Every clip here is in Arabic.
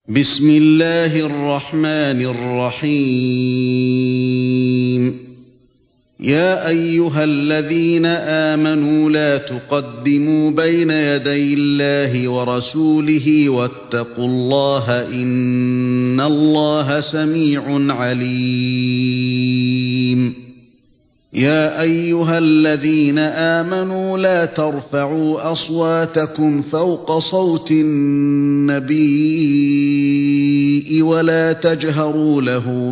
بسم الله الرحمن الرحيم. يا أيها الذين آمنوا لا تقدموا بين يدي الله ورسوله واتقوا الله إن الله سميع عليم. يا أيها الذين آمنوا لا ترفعوا أصواتكم فوق صوت النبي ولا تجهروا له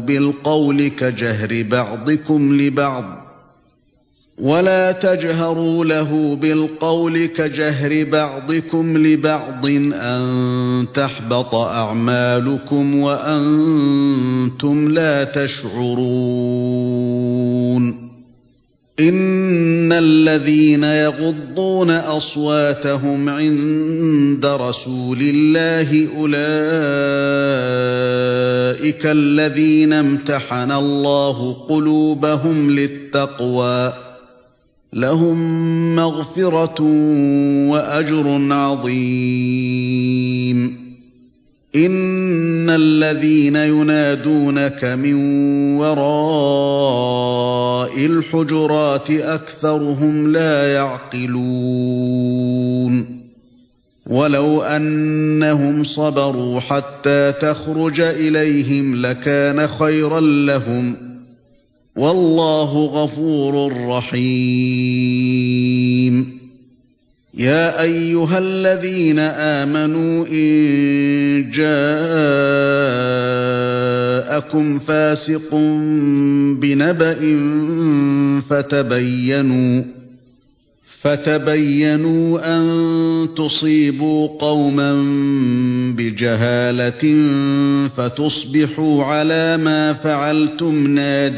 بالقول كجهر بعضكم لبعض أن تحبط أعمالكم وأنتم لا تشعرون. إن الذين يغضون أصواتهم عند رسول الله أولئك الذين امتحن الله قلوبهم للتقوى لهم مغفرة وأجر عظيم. إن الذين ينادونك من وراء الحجرات أكثرهم لا يعقلون. ولو أنهم صبروا حتى تخرج إليهم لكان خيرا لهم والله غفور رحيم. يا أيها الذين آمنوا إن جاءكم فاسق بنبأ فتبينوا أن تصيبوا قوما بجهالة فتصبحوا على ما فعلتم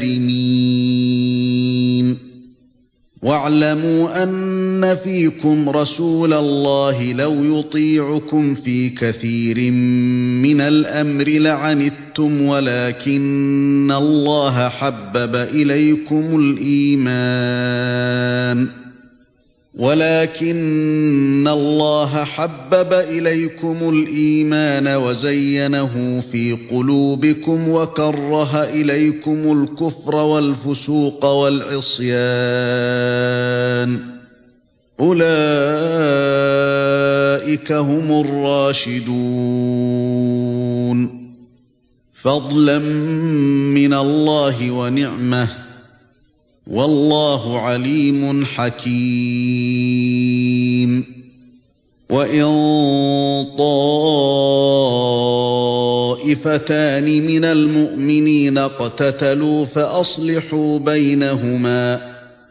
نادمين. واعلموا أن فيكم رسول الله لو يطيعكم في كثير من الأمر لعنتم ولكن الله حبب إليكم الإيمان وزينه في قلوبكم وكره إليكم الكفر والفسوق والعصيان أولئك هم الراشدون فضلا من الله ونعمة والله عليم حكيم. وإن طائفتان من المؤمنين اقتتلوا فأصلحوا بينهما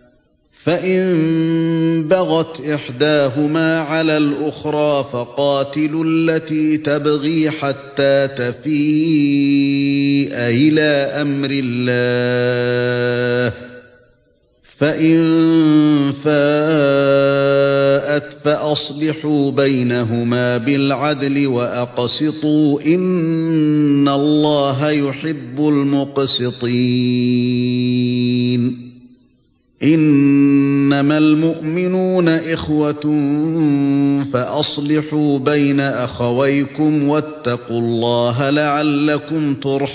فإن بغت إحداهما على الأخرى فقاتلوا التي تبغي حتى تفيء إلى أمر الله فإن فاءت فأصلحوا بينهما بالعدل وأقسطوا إن الله يحب المقسطين. إنما المؤمنون إخوة فأصلحوا بين أخويكم واتقوا الله لعلكم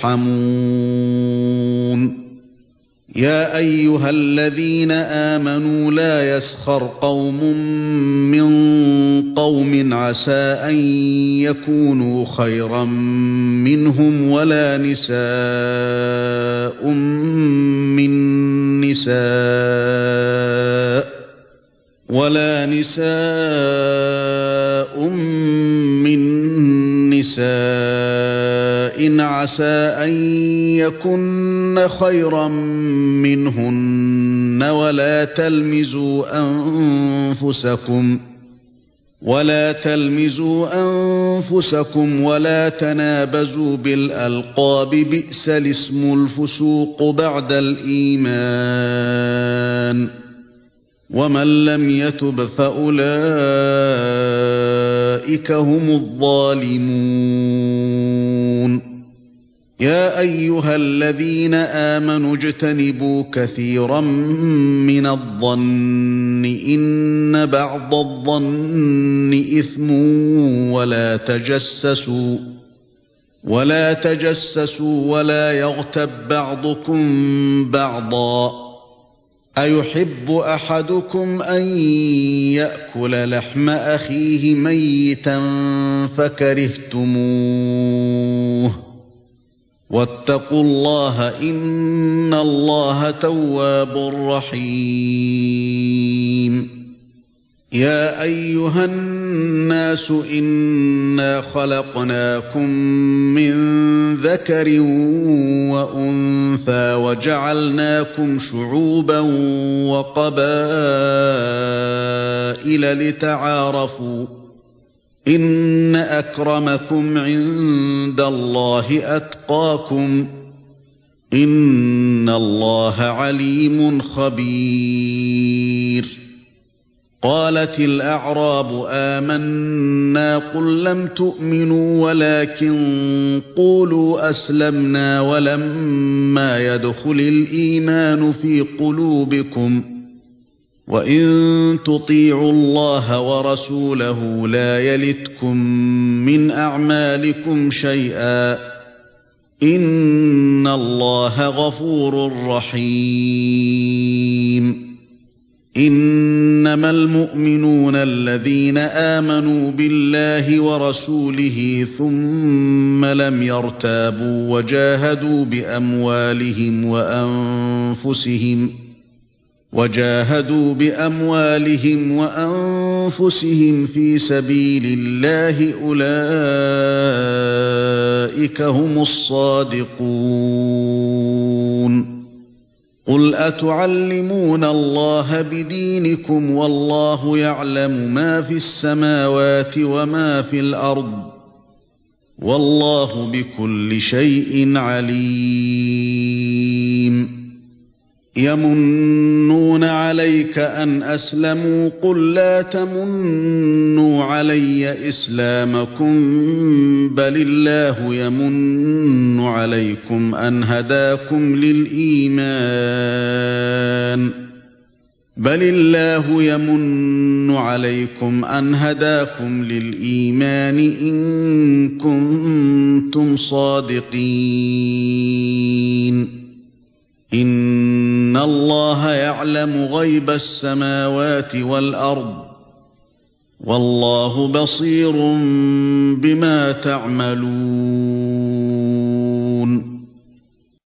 ترحمون. يا أيها الذين آمنوا لا يسخر قوم من قوم عسى أن يكونوا خيرا منهم ولا نساء من نساء عسى أن يكن خيرا منهن ولا تلمزوا أنفسكم ولا تنابزوا بالألقاب بئس الاسم الفسوق بعد الإيمان ومن لم يتب فأولئك هم الظالمون. يا أيها الذين آمنوا اجتنبوا كثيرا من الظن إن بعض الظن إثم ولا تجسسوا ولا يغتب بعضكم بعضا أيحب أحدكم أن يأكل لحم أخيه ميتا فكرهتموه واتقوا الله إن الله تواب رحيم يا أيها الناس إنا خلقناكم من ذكر وأنثى وجعلناكم شعوبا وقبائل لتعارفوا إن أكرمكم عند الله أتقاكم إن الله عليم خبير قالت الأعراب آمنا قل لم تؤمنوا ولكن قولوا أسلمنا ولما يدخل الإيمان في قلوبكم وإن تطيعوا الله ورسوله لا يلتكم من أعمالكم شيئا إن الله غفور رحيم إنما المؤمنون الذين آمنوا بالله ورسوله ثم لم يرتابوا وجاهدوا بأموالهم وأنفسهم في سبيل الله أولئك هم الصادقون قل أتعلمون الله بدينكم والله يعلم ما في السماوات وما في الأرض والله بكل شيء عليم يمنون عليك أن أسلموا قل لا تمنوا علي إسلامكم بل الله يمن عليكم أن هداكم للإيمان إن كنتم صادقين إن الله يعلم غيب السماوات والأرض والله بصير بما تعملون